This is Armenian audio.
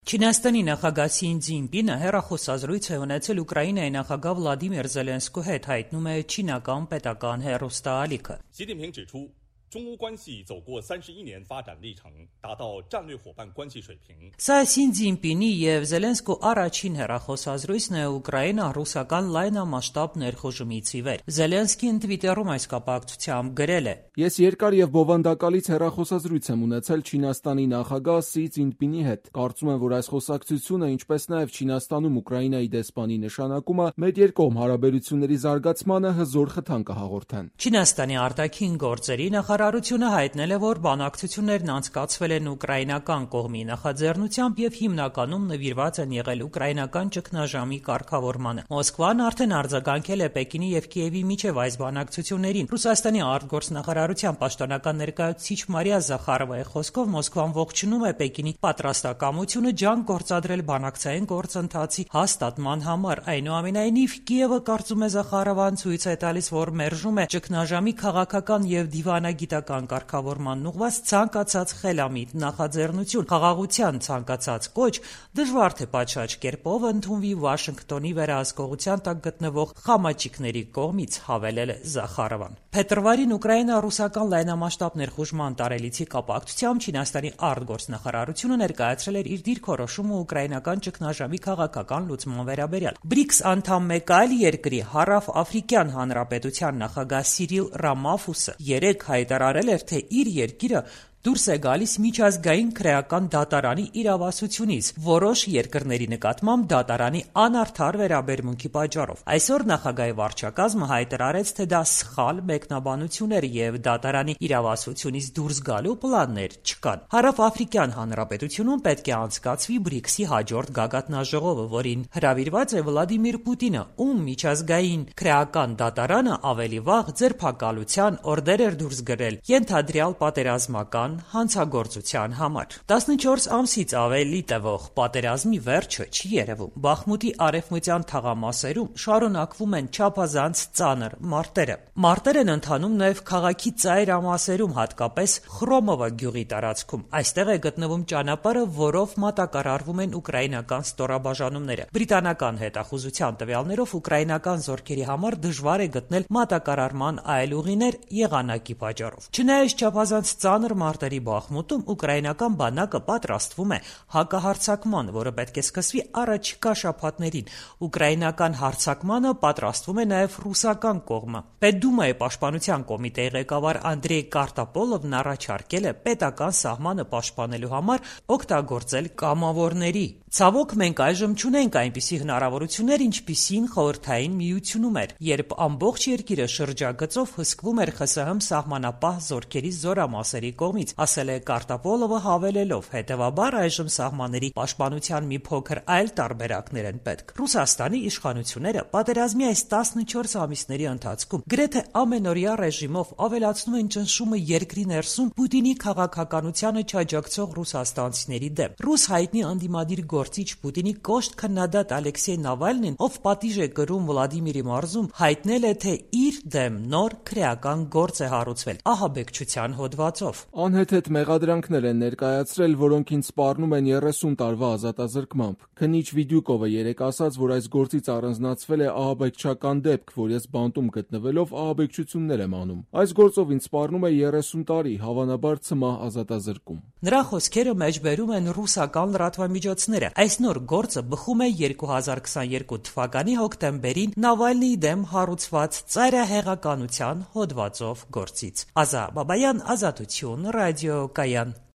Չինաստանի նախագահ Սին Ցզինպինը հեռախոսազրույց է ունեցել Ուկրաինայի նախագահ Վլադիմիր Զելենսկու հետ, հայտնում է չինական պետական հեռուստաալիքը։ 习近平指出，中乌关系走过31年发展历程，达到战略伙伴关系水平。 Սա Սին Ցզինպինի եւ Զելենսկու առաջին հեռախոսազրույցն է Ուկրաինա-ռուսական լայնամասշտաբ ներխուժումից ի վեր։ Զելենսկին Twitter-ում այս կապակցությամբ գրել է. Ես երկար եւ բովանդակալից հեռախոսազրույց եմ ունեցել Չինաստանի նախագահ Սի Ցզինպինի հետ։ Կարծում եմ, որ այս խոսակցությունը, ինչպես նաեւ Չինաստանում Ուկրաինայի դեսպանի նշանակումը մեր երկկողմ հարաբերությունների զարգացմանը հզոր խթան կհաղորդեն։ Չինաստանի արտաքին գործերի նախարարությունը հայտնել է, որ բանակցություններն անցկացվել են ուկրաինական կողմի նախաձեռնությամբ եւ հիմնականում նվիրված են եղել ուկրաինական ճգնաժամի կարգավորմանը։ Մոսկվան արդեն արձագանքել է Պեկինի եւ Կիևի միջև այս բանակցություններին։ Ռուսաստանի արտգործնախարարության պաշտոնական ներկայացուցիչ Մարիա Զախարովայի խոսքով Մոսկվան ողջունում է Պեկինի պատրաստակամությունը ջանք գործադրել բանակցային գործընթացի հաստատման համար։ Այնուամենայնիվ Կիևը, կարծում է Զախարովան, ցույց է տալիս, որ մերժում է ճգնաժամի քաղաքական եւ դիվանագիտական կարգավորման ուղղված ցանկացած խելամիտ նախաձեռնություն։ Խաղաղության ցանկացած կոչ դժվար թե պատշաճ կերպով ընդունվի Վաշինգտոնի վերահսկողության տակ գտնվող խամաճիկների կողմից, հավելել է Զախարովան։ Փետրվարին Ուկրաինա-ռուսական լայնամասշտաբ ներխուժման տարելիցի կապակցությամբ Չինաստանի արտգործնախարարությունը ներկայացրել էր իր դիրքորոշումը ուկրաինական ճգնաժամի քաղաքական լուծման վերաբերյալ։ BRICS անդամ մեկ այլ երկրի Հարավ-Աֆրիկյան Հանրապետության նախագահ Սիրիլ Ռամաֆոսը երեկ հայտարարել էր, թե իր երկիրը դուրս է գալիս միջազգային քրեական դատարանի իրավասությունից որոշ երկրների նկատմամբ դատարանի անարդար վերաբերմունքի պատճառով։ Այսօր նախագահի վարչակազմը հայտարարեց, թե դա սխալ մեկնաբանություն էր եւ դատարանի իրավասությունից դուրս գալու պլաններ չկան։ Հարավ-Աֆրիկյան Հանրապետությունում պետք է անցկացվի BRICS-ի հաջորդ գագաթնաժողովը, որին հրավիրված է Վլադիմիր Պուտինը, ում միջազգային քրեական դատարանը ավելի վաղ ձերբակալության օրդեր էր դուրս գրել ենթադրյալ պատերազմական հանցագործության համար։ 14 ամսից ավելի տևող պատերազմի վերջը չի երևում։ Բախմուտի արևմտյան թաղամասերում շարունակվում են չափազանց ծանր մարտերը։ Մարտեր են ընթանում նաև քաղաքի ծայրամասերում, հատկապես Խրոմովա գյուղի տարածքում։ Այստեղ է գտնվում ճանապարհը, որով մատակարարվում են ուկրաինական ստորաբաժանումները։ Բրիտանական հետախուզության տվյալներով ուկրաինական զորքերի համար դժվար է գտնել մատակարարման այլ ուղիներ եղանակի պատճառով։ Չնայած չափազանց ծանր մարտերի Բախմուտում ուկրաինական բանակը պատրաստվում է հակահարձակման, որը պետք է սկսվի առաջիկա շաբաթներին։ Ուկրաինական հարձակմանը պատրաստվում է նաև ռուսական կողմը։ Պետդումայի պաշտպանության կոմիտեի ղեկավար Անդրեյ Կարտապոլովն առաջարկել է պետական սահմանը պաշտպանելու համար օգտագործել կամավորների։ Ցավոք, մենք այժմ չունենք այնպիսի հնարավորություններ, ինչպիսին Խորհրդային Միությունում էր, երբ ամբողջ երկիրը շրջագծով հսկվում էր ԽՍՀՄ սահմանապահ զորքերի զորամասերի կողմից, ասել է Կարտապոլովը, հավելելով. հետևաբար այժմ սահմանների պաշտպանության մի փոքր այլ տարբերակներ են պետք։ Ռուսաստանի իշխանությունները պատերազմի այս 14 ամիսների ընթացքում գրեթե ամենօրյա ռեժիմով ավելացնում են ճնշումը երկրի ներսում Պուտինի քաղաքականությանը չաջակցող ռուսաստանցիների դեմ։ Ռուս հայտնի ընդդիմադիր գործիչ Պուտինի կոշտ քննադատ Ալեքսեյ Նավալնին, ով պատիժ է կրում Վլադիմիրի մարզում, հայտնել է, թե իր դեմ նոր քրեական գործ է հարուցվել ահաբեկչության հոդվածով։ Անհեթեթ մեղադրանքներ են ներկայացրել, որոնք ինձ սպառնում են 30 տարվա ազատազրկմամբ։ Քննիչ Վիդյուկովը երեկ ասաց, որ այս գործից առանձնացվել է ահաբեկչական դեպք, որ ես բանտում գտնվելով ահաբեկչություններ եմ անում։ Այս գործով ինձ սպառնում է 30 տարի, հավանաբար ցմահ ազատազրկում։ Նրա խոսքերը մեջբերում են ռուսական լրատվամիջոցները։ Այս նոր գործը բխում է 2022 թվականի հոկտեմբերին Նավալնիի դեմ հարուցված ծայրահեղականության հոդվածով գործից։ Ազա Բաբայան, Ազատություն, ռադիո Կայան։